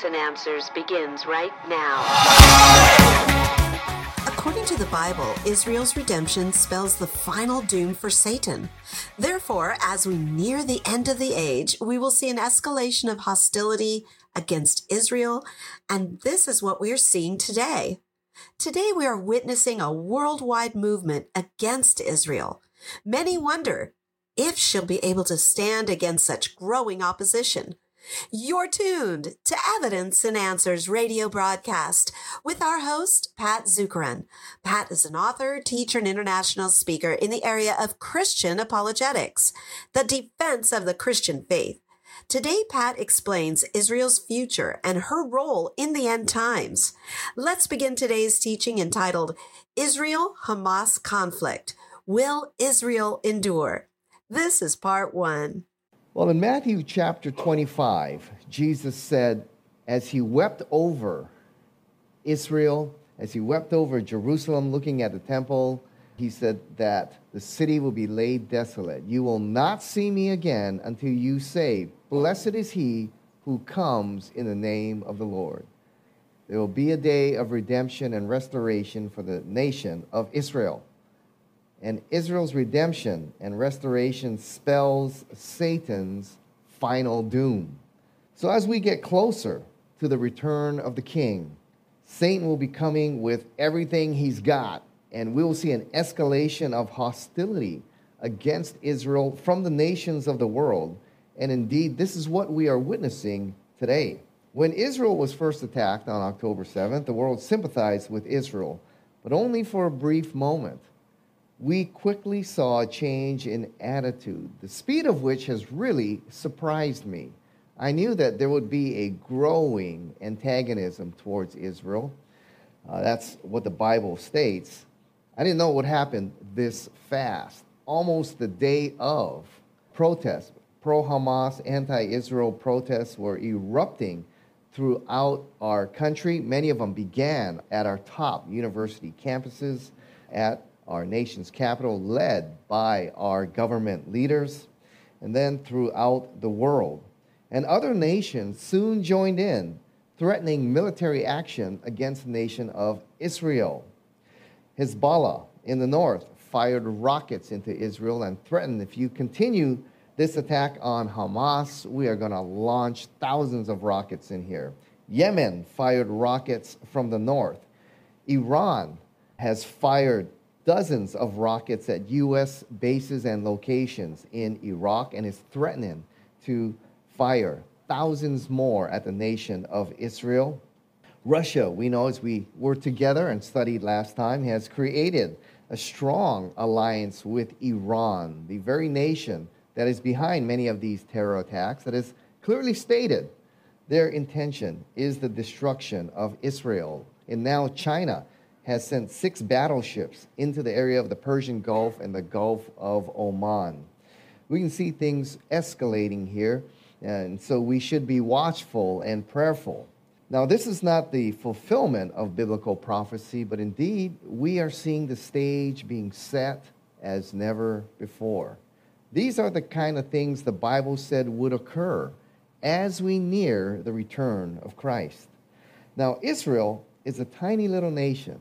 Evidence and Answers begins right now. According to the Bible, Israel's redemption spells the final doom for Satan. Therefore, as we near the end of the age, we will see an escalation of hostility against Israel, and this is what we are seeing today. Today, we are witnessing a worldwide movement against Israel. Many wonder if she'll be able to stand against such growing opposition. You're tuned to Evidence and Answers radio broadcast with our host, Pat Zukeran. Pat is an author, teacher, and international speaker in the area of Christian apologetics, the defense of the Christian faith. Today, Pat explains Israel's future and her role in the end times. Let's begin today's teaching entitled, Israel-Hamas Conflict. Will Israel endure? This is part 1. Well, in Matthew chapter 25, Jesus said, as he wept over Israel, as he wept over Jerusalem, looking at the temple, he said that the city will be laid desolate. You will not see me again until you say, blessed is he who comes in the name of the Lord. There will be a day of redemption and restoration for the nation of Israel. And Israel's redemption and restoration spells Satan's final doom. So as we get closer to the return of the king, Satan will be coming with everything he's got, and we will see an escalation of hostility against Israel from the nations of the world. And indeed, this is what we are witnessing today. When Israel was first attacked on October 7th, the world sympathized with Israel, but only for a brief moment. We quickly saw a change in attitude, the speed of which has really surprised me. I knew that there would be a growing antagonism towards Israel. That's what the Bible states. I didn't know it would happen this fast. Almost the day of protests, pro-Hamas, anti-Israel protests were erupting throughout our country. Many of them began at our top university campuses, at our nation's capital, led by our government leaders, and then throughout the world. And other nations soon joined in, threatening military action against the nation of Israel. Hezbollah in the north fired rockets into Israel and threatened, if you continue this attack on Hamas, we are going to launch thousands of rockets in here. Yemen fired rockets from the north. Iran has fired dozens of rockets at U.S. bases and locations in Iraq and is threatening to fire thousands more at the nation of Israel. Russia, we know as we were together and studied last time, has created a strong alliance with Iran, the very nation that is behind many of these terror attacks, that has clearly stated their intention is the destruction of Israel. And now China has sent 6 battleships into the area of the Persian Gulf and the Gulf of Oman. We can see things escalating here, and so we should be watchful and prayerful. Now, this is not the fulfillment of biblical prophecy, but indeed, we are seeing the stage being set as never before. These are the kind of things the Bible said would occur as we near the return of Christ. Now, Israel is a tiny little nation,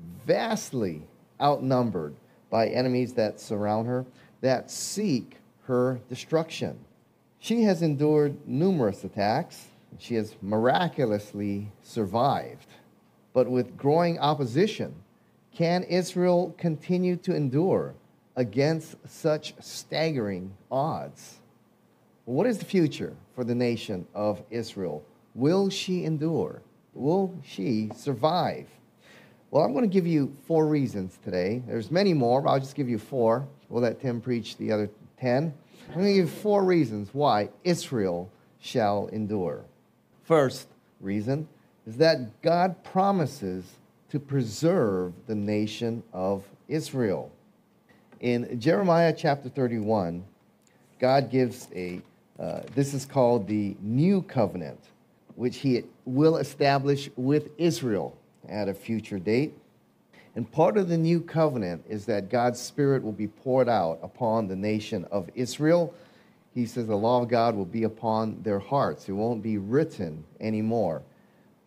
vastly outnumbered by enemies that surround her, that seek her destruction. She has endured numerous attacks. She has miraculously survived. But with growing opposition, can Israel continue to endure against such staggering odds? What is the future for the nation of Israel? Will she endure? Will she survive? Well, I'm going to give you 4 reasons today. There's many more, but I'll just give you 4. We'll let Tim preach the other 10. I'm going to give you 4 reasons why Israel shall endure. First reason is that God promises to preserve the nation of Israel. In Jeremiah chapter 31, God gives this is called the new covenant, which he will establish with Israel at a future date. And part of the new covenant is that God's Spirit will be poured out upon the nation of Israel. He says the law of God will be upon their hearts. It won't be written anymore.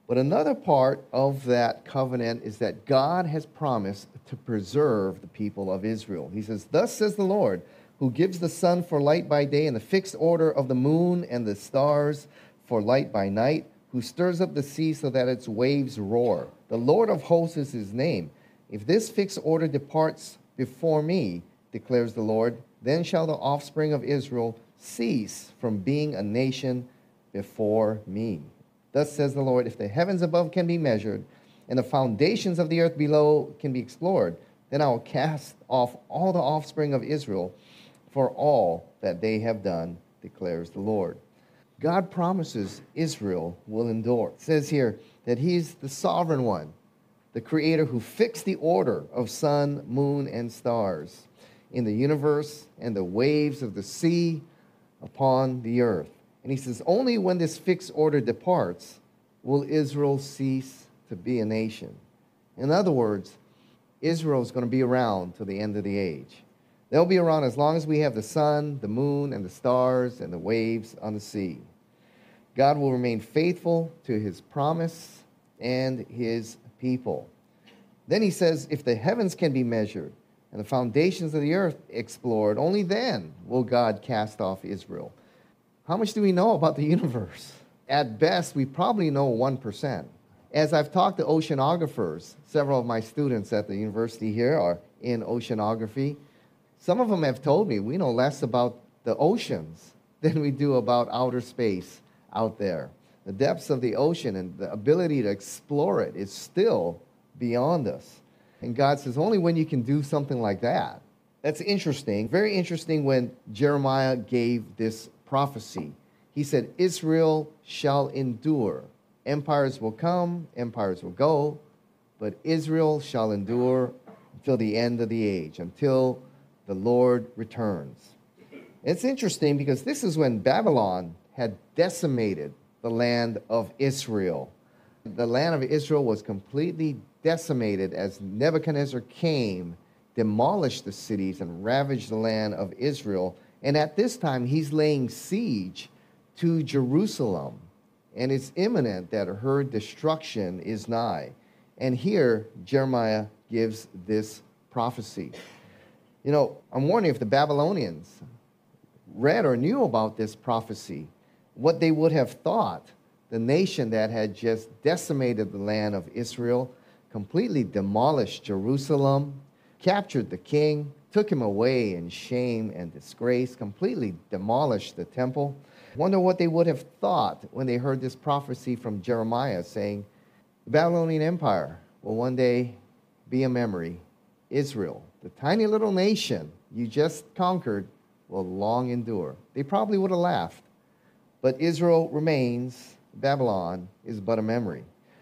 But another part of that covenant is that God has promised to preserve the people of Israel. He says, "Thus says the Lord, who gives the sun for light by day and the fixed order of the moon and the stars for light by night, who stirs up the sea so that its waves roar. The Lord of hosts is his name. If this fixed order departs before me, declares the Lord, then shall the offspring of Israel cease from being a nation before me. Thus says the Lord, if the heavens above can be measured, and the foundations of the earth below can be explored, then I will cast off all the offspring of Israel for all that they have done, declares the Lord." God promises Israel will endure. It says here that he's the sovereign one, the creator who fixed the order of sun, moon, and stars in the universe and the waves of the sea upon the earth. And he says, only when this fixed order departs will Israel cease to be a nation. In other words, Israel is going to be around till the end of the age. They'll be around as long as we have the sun, the moon, and the stars, and the waves on the sea. God will remain faithful to his promise and his people. Then he says, if the heavens can be measured and the foundations of the earth explored, only then will God cast off Israel. How much do we know about the universe? At best, we probably know 1%. As I've talked to oceanographers, several of my students at the university here are in oceanography. Some of them have told me we know less about the oceans than we do about outer space out there. The depths of the ocean and the ability to explore it is still beyond us. And God says, only when you can do something like that. That's interesting, very interesting when Jeremiah gave this prophecy. He said, Israel shall endure. Empires will come, empires will go, but Israel shall endure until the end of the age, until the Lord returns. It's interesting because this is when Babylon had decimated the land of Israel. The land of Israel was completely decimated as Nebuchadnezzar came, demolished the cities, and ravaged the land of Israel. And at this time, he's laying siege to Jerusalem. And it's imminent that her destruction is nigh. And here, Jeremiah gives this prophecy. You know, I'm wondering if the Babylonians read or knew about this prophecy, what they would have thought. The nation that had just decimated the land of Israel, completely demolished Jerusalem, captured the king, took him away in shame and disgrace, completely demolished the temple. Wonder what they would have thought when they heard this prophecy from Jeremiah saying, the Babylonian Empire will one day be a memory. Israel, the tiny little nation you just conquered, will long endure. They probably would have laughed. But Israel remains. Babylon is but a memory.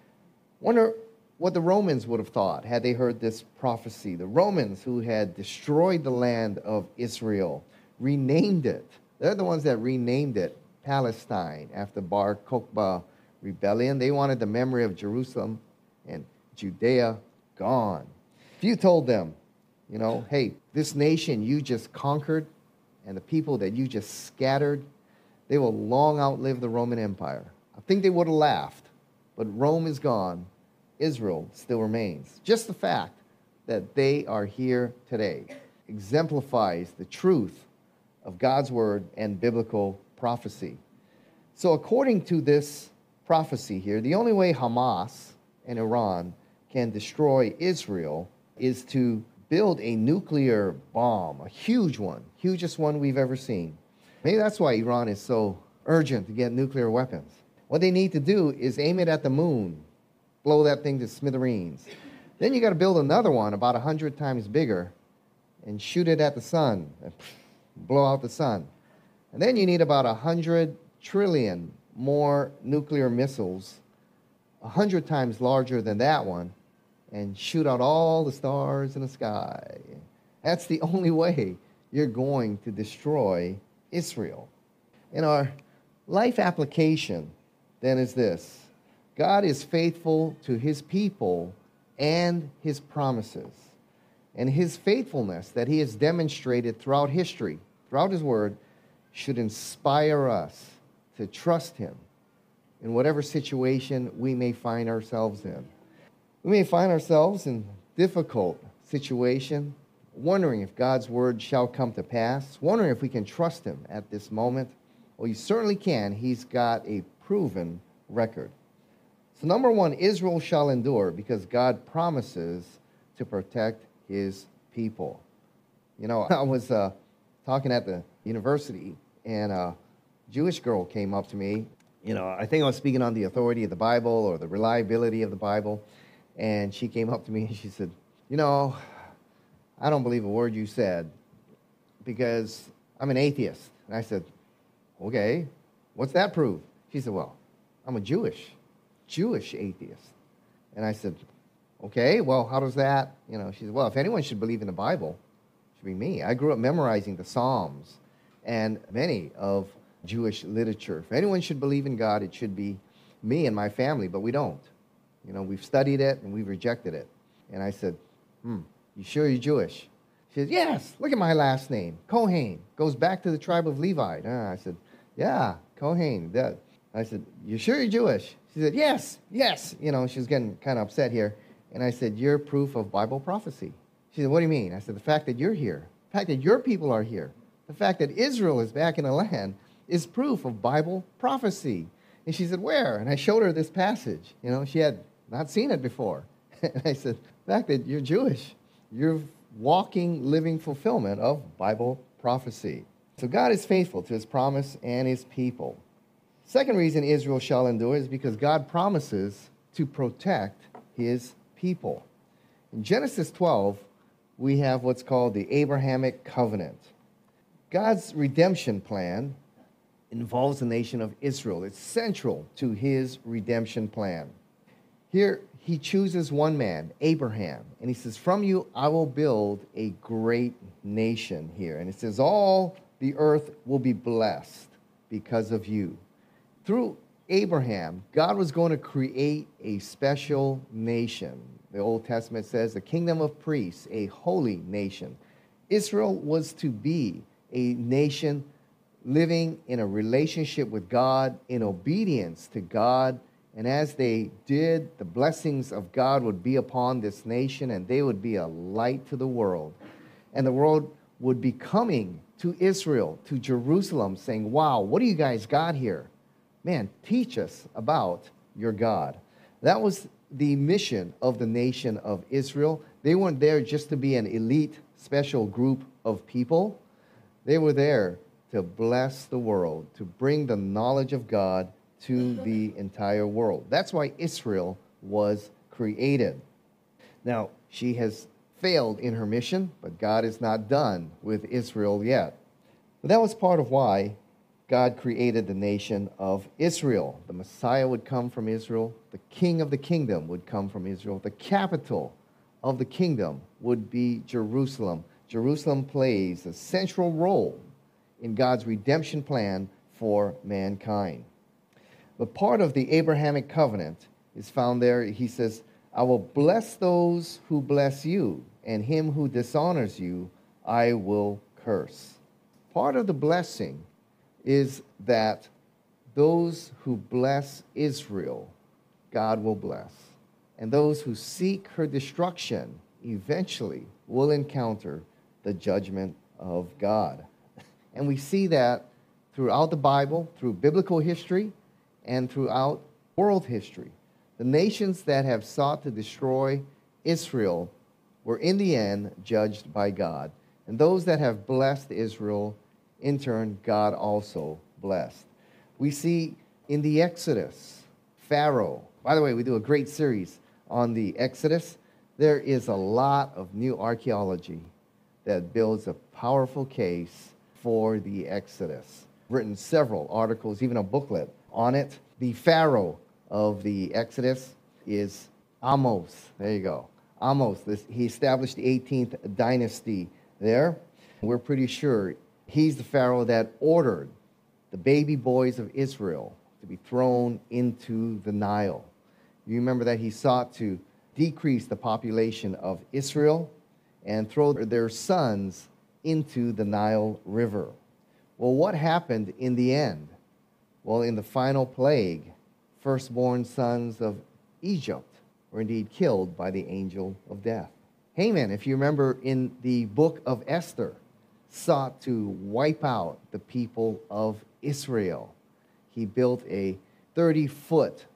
Wonder what the Romans would have thought had they heard this prophecy. The Romans, who had destroyed the land of Israel, renamed it. They're the ones that renamed it Palestine after Bar Kokhba rebellion. They wanted the memory of Jerusalem and Judea gone. If you told them, you know, hey, this nation you just conquered and the people that you just scattered, they will long outlive the Roman Empire. I think they would have laughed, but Rome is gone. Israel still remains. Just the fact that they are here today exemplifies the truth of God's word and biblical prophecy. So according to this prophecy here, the only way Hamas and Iran can destroy Israel is to build a nuclear bomb, a huge one, hugest one we've ever seen. Maybe that's why Iran is so urgent to get nuclear weapons. What they need to do is aim it at the moon, blow that thing to smithereens. Then you got to build another one about 100 times bigger and shoot it at the sun, and blow out the sun. And then you need about 100 trillion more nuclear missiles, 100 times larger than that one, and shoot out all the stars in the sky. That's the only way you're going to destroy Israel. In our life application, then, is this: God is faithful to his people and his promises. And his faithfulness that he has demonstrated throughout history, throughout his word, should inspire us to trust him in whatever situation we may find ourselves in. We may find ourselves in difficult situation, wondering if God's word shall come to pass, wondering if we can trust him at this moment. Well, you certainly can. He's got a proven record. So number one, Israel shall endure because God promises to protect his people. You know, I was talking at the university, and a Jewish girl came up to me. You know, I think I was speaking on the authority of the Bible or the reliability of the Bible. And she came up to me and she said, you know, I don't believe a word you said because I'm an atheist. And I said, okay, what's that prove? She said, well, I'm a Jewish atheist. And I said, okay, well, how does that, she said, well, if anyone should believe in the Bible, it should be me. I grew up memorizing the Psalms and many of Jewish literature. If anyone should believe in God, it should be me and my family, but we don't. We've studied it and we've rejected it. And I said, you sure you're Jewish? She said, yes, look at my last name, Kohen. Goes back to the tribe of Levi. I said, yeah, Kohen. I said, you sure you're Jewish? She said, yes. She was getting kind of upset here. And I said, you're proof of Bible prophecy. She said, what do you mean? I said, the fact that you're here, the fact that your people are here, the fact that Israel is back in the land is proof of Bible prophecy. And she said, where? And I showed her this passage. She had not seen it before. And I said, the fact that you're Jewish, you're walking, living fulfillment of Bible prophecy. So God is faithful to his promise and his people. Second reason Israel shall endure is because God promises to protect his people. In Genesis 12, we have what's called the Abrahamic covenant. God's redemption plan involves the nation of Israel. It's central to his redemption plan. Here, he chooses one man, Abraham, and he says, from you I will build a great nation here. And it says, all the earth will be blessed because of you. Through Abraham, God was going to create a special nation. The Old Testament says, a kingdom of priests, a holy nation. Israel was to be a nation living in a relationship with God, in obedience to God. And as they did, the blessings of God would be upon this nation, and they would be a light to the world. And the world would be coming to Israel, to Jerusalem, saying, wow, what do you guys got here? Man, teach us about your God. That was the mission of the nation of Israel. They weren't there just to be an elite, special group of people. They were there to bless the world, to bring the knowledge of God to the entire world. That's why Israel was created. Now, she has failed in her mission, but God is not done with Israel yet. But that was part of why God created the nation of Israel. The Messiah would come from Israel. The king of the kingdom would come from Israel. The capital of the kingdom would be Jerusalem. Jerusalem plays a central role in God's redemption plan for mankind. But part of the Abrahamic covenant is found there. He says, I will bless those who bless you, and him who dishonors you, I will curse. Part of the blessing is that those who bless Israel, God will bless. And those who seek her destruction eventually will encounter the judgment of God. And we see that throughout the Bible, through biblical history, and throughout world history. The nations that have sought to destroy Israel were in the end judged by God. And those that have blessed Israel, in turn, God also blessed. We see in the Exodus, Pharaoh. By the way, we do a great series on the Exodus. There is a lot of new archaeology that builds a powerful case for the Exodus. Written several articles, even a booklet on it. The Pharaoh of the Exodus is Amos. There you go. Amos. He established the 18th dynasty there. We're pretty sure he's the Pharaoh that ordered the baby boys of Israel to be thrown into the Nile. You remember that he sought to decrease the population of Israel and throw their sons into the Nile River. Well, what happened in the end? Well, in the final plague, firstborn sons of Egypt were indeed killed by the angel of death. Haman, if you remember in the book of Esther, sought to wipe out the people of Israel. He built a 30-foot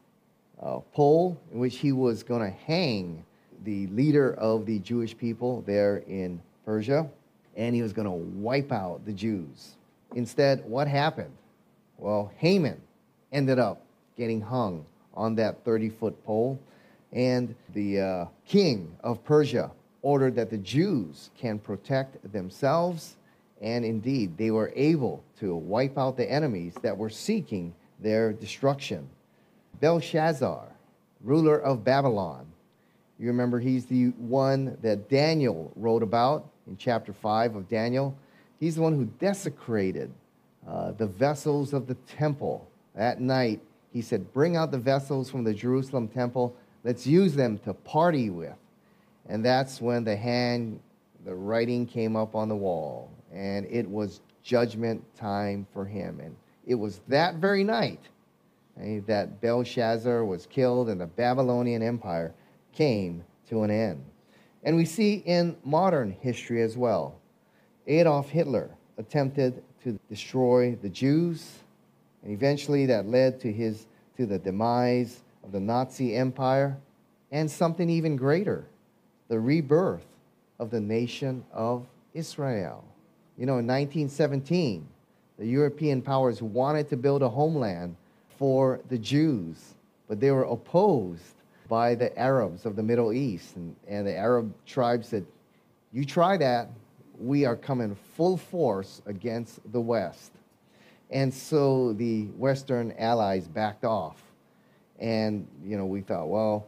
pole in which he was going to hang the leader of the Jewish people there in Persia, and he was going to wipe out the Jews. Instead, what happened? Well, Haman ended up getting hung on that 30-foot pole, and the king of Persia ordered that the Jews can protect themselves, and indeed, they were able to wipe out the enemies that were seeking their destruction. Belshazzar, ruler of Babylon, you remember he's the one that Daniel wrote about in chapter 5 of Daniel. He's the one who desecrated the vessels of the temple. That night, he said, bring out the vessels from the Jerusalem temple. Let's use them to party with. And that's when the writing came up on the wall. And it was judgment time for him. And it was that very night that Belshazzar was killed and the Babylonian Empire came to an end. And we see in modern history as well, Adolf Hitler attempted to destroy the Jews, and eventually that led to the demise of the Nazi Empire, and something even greater, the rebirth of the nation of Israel. You know, in 1917, the European powers wanted to build a homeland for the Jews, but they were opposed by the Arabs of the Middle East. And the Arab tribes said, you try that, we are coming full force against the West. And so the Western allies backed off. And, we thought, well,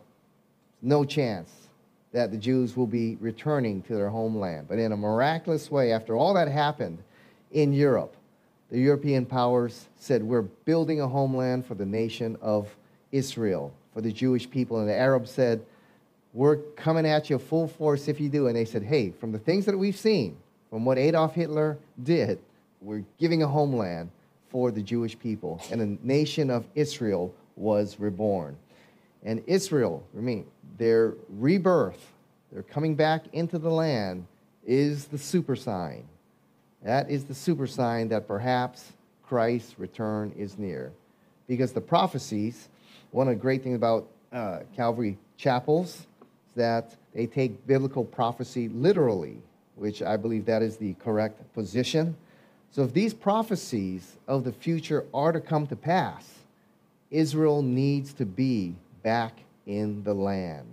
no chance that the Jews will be returning to their homeland. But in a miraculous way, after all that happened in Europe, the European powers said, we're building a homeland for the nation of Israel, for the Jewish people. And the Arabs said, we're coming at you full force if you do. And they said, hey, from the things that we've seen, from what Adolf Hitler did, we're giving a homeland for the Jewish people. And the nation of Israel was reborn. And Israel, their rebirth, their coming back into the land, is the super sign. That is the super sign that perhaps Christ's return is near. Because the prophecies, one of the great things about Calvary chapels is that they take biblical prophecy literally, which I believe that is the correct position. So if these prophecies of the future are to come to pass, Israel needs to be back in the land.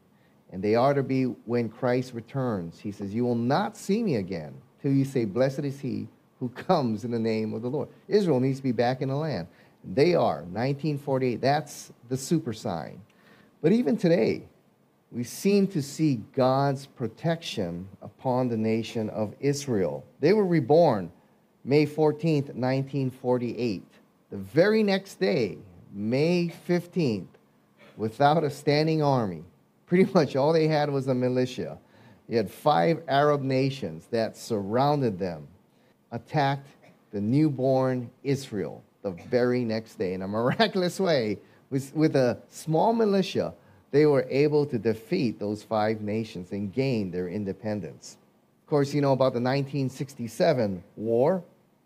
And they are to be when Christ returns. He says, you will not see me again till you say, blessed is he who comes in the name of the Lord. Israel needs to be back in the land. They are, 1948, that's the super sign. But even today, we seem to see God's protection upon the nation of Israel. They were reborn May 14th, 1948. The very next day, May 15th, without a standing army. Pretty much all they had was a militia. You had 5 Arab nations that surrounded them, attacked the newborn Israel the very next day. In a miraculous way, with a small militia, they were able to defeat those 5 nations and gain their independence. Of course, you know about the 1967 war.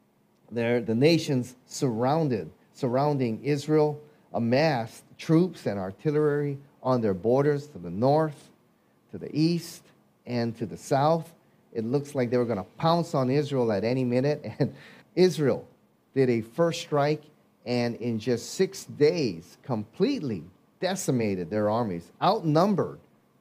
The nations surrounding Israel amassed troops and artillery on their borders to the north, to the east, and to the south. It looks like they were going to pounce on Israel at any minute. And Israel did a first strike, and in just 6 days, completely decimated their armies. Outnumbered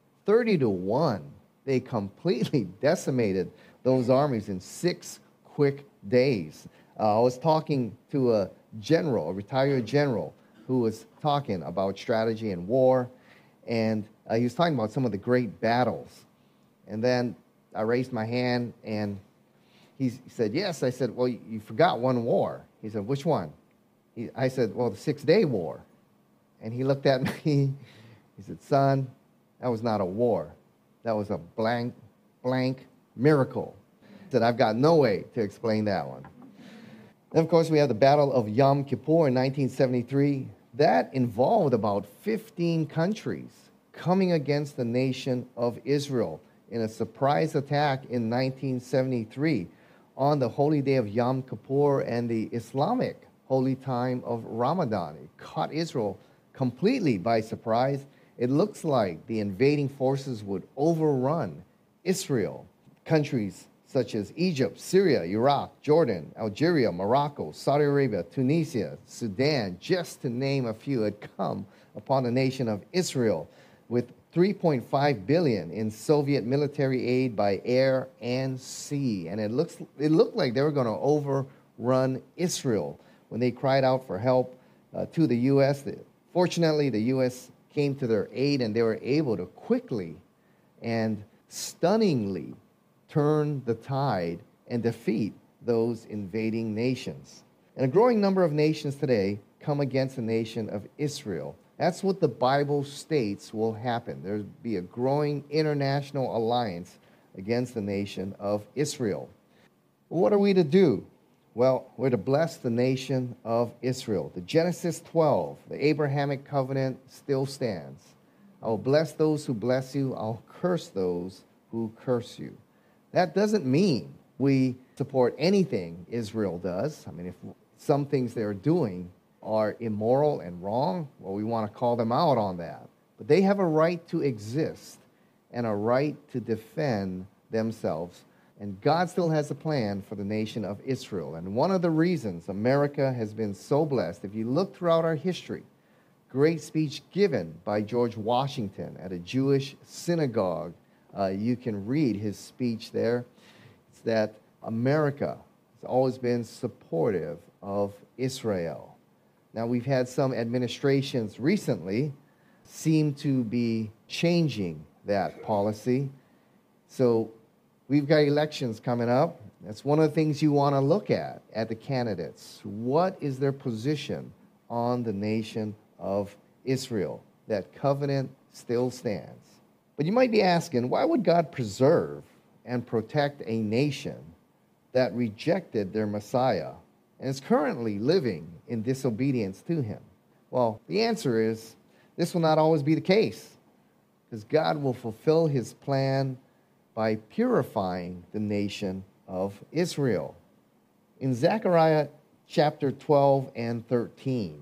30-1. They completely decimated those armies in 6 quick days. I was talking to a retired general, who was talking about strategy and war, and he was talking about some of the great battles. And then I raised my hand, and he said, yes. I said, well, you forgot one war. He said, which one? I said, well, the 6-day war. And he looked at me, he said, son, that was not a war. That was a blank miracle. He said, I've got no way to explain that one. Then, of course, we have the Battle of Yom Kippur in 1973. that involved about 15 countries coming against the nation of Israel in a surprise attack in 1973 on the holy day of Yom Kippur and the Islamic holy time of Ramadan. It caught Israel completely by surprise. It looks like the invading forces would overrun Israel. Countries such as Egypt, Syria, Iraq, Jordan, Algeria, Morocco, Saudi Arabia, Tunisia, Sudan, just to name a few, had come upon the nation of Israel with $3.5 billion in Soviet military aid by air and sea. And it looked like they were going to overrun Israel when they cried out for help to the U.S. Fortunately, the U.S. came to their aid, and they were able to quickly and stunningly turn the tide and defeat those invading nations. And a growing number of nations today come against the nation of Israel. That's what the Bible states will happen. There'll be a growing international alliance against the nation of Israel. What are we to do? Well, we're to bless the nation of Israel. The Genesis 12, the Abrahamic covenant still stands. I will bless those who bless you. I'll curse those who curse you. That doesn't mean we support anything Israel does. I mean, if some things they're doing are immoral and wrong, well, we want to call them out on that. But they have a right to exist and a right to defend themselves. And God still has a plan for the nation of Israel. And one of the reasons America has been so blessed, if you look throughout our history, great speech given by George Washington at a Jewish synagogue. You can read his speech there. It's that America has always been supportive of Israel. Now, we've had some administrations recently seem to be changing that policy. So we've got elections coming up. That's one of the things you want to look at the candidates. What is their position on the nation of Israel? That covenant still stands. But you might be asking, why would God preserve and protect a nation that rejected their Messiah and is currently living in disobedience to him? Well, the answer is this will not always be the case, because God will fulfill his plan by purifying the nation of Israel. In Zechariah chapter 12 and 13,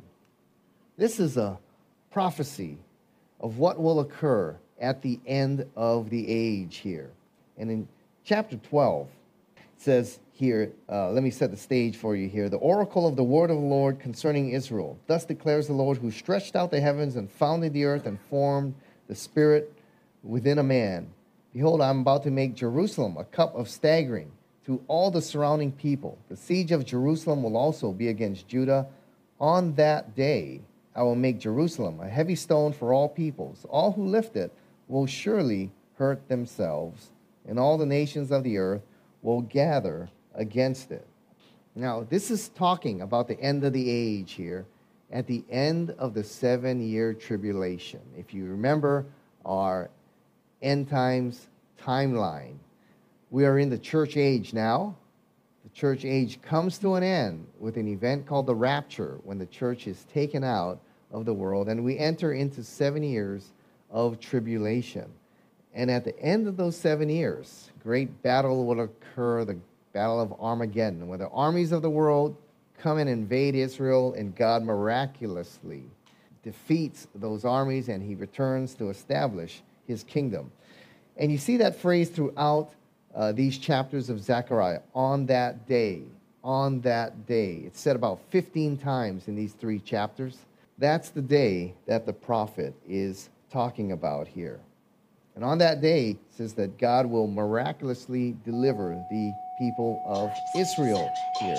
this is a prophecy of what will occur at the end of the age here. And in chapter 12, it says here, let me set the stage for you here. The oracle of the word of the Lord concerning Israel. Thus declares the Lord, who stretched out the heavens and founded the earth and formed the spirit within a man. Behold, I am about to make Jerusalem a cup of staggering to all the surrounding people. The siege of Jerusalem will also be against Judah. On that day, I will make Jerusalem a heavy stone for all peoples. All who lift it will surely hurt themselves, and all the nations of the earth will gather against it. Now, this is talking about the end of the age here, at the end of the 7-year tribulation. If you remember our end times timeline, we are in the church age now. The church age comes to an end with an event called the rapture, when the church is taken out of the world, and we enter into 7 years of tribulation. And at the end of those 7 years, great battle will occur, the Battle of Armageddon, where the armies of the world come and invade Israel, and God miraculously defeats those armies, and he returns to establish his kingdom. And you see that phrase throughout these chapters of Zechariah, on that day, on that day. It's said about 15 times in these 3 chapters. That's the day that the prophet is talking about here. And on that day, it says that God will miraculously deliver the people of Israel here.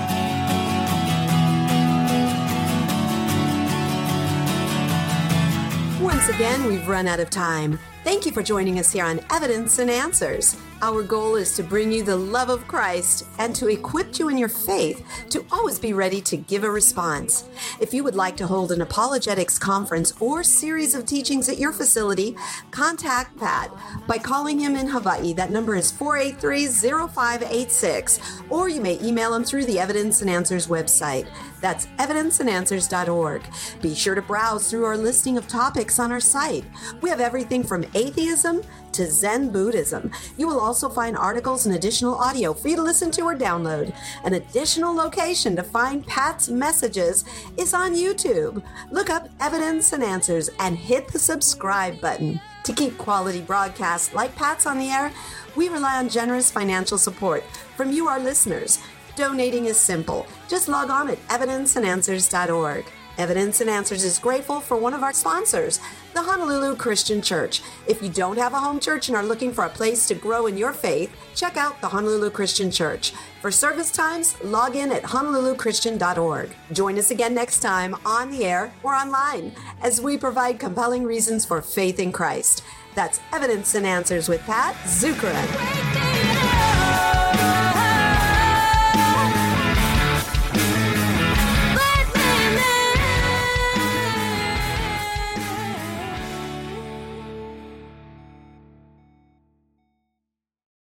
Once again, we've run out of time. Thank you for joining us here on Evidence and Answers. Our goal is to bring you the love of Christ and to equip you in your faith to always be ready to give a response. If you would like to hold an apologetics conference or series of teachings at your facility, contact Pat by calling him in Hawaii. That number is 483-0586, or you may email him through the Evidence and Answers website. That's evidenceandanswers.org. Be sure to browse through our listing of topics on our site. We have everything from atheism to Zen Buddhism. You will also find articles and additional audio for you to listen to or download. An additional location to find Pat's messages is on YouTube. Look up Evidence and Answers and hit the subscribe button. To keep quality broadcasts like Pat's on the air, we rely on generous financial support from you, our listeners. Donating is simple. Just log on at evidenceandanswers.org. Evidence and Answers is grateful for one of our sponsors, the Honolulu Christian Church. If you don't have a home church and are looking for a place to grow in your faith, check out the Honolulu Christian Church. For service times, log in at honoluluchristian.org. Join us again next time on the air or online as we provide compelling reasons for faith in Christ. That's Evidence and Answers with Pat Zukeran.